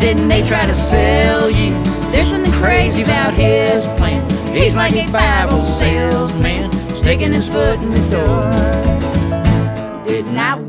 didn't they try to sell you? There's something crazy about his plan. He's like a Bible salesman, sticking his foot in the door. Didn't I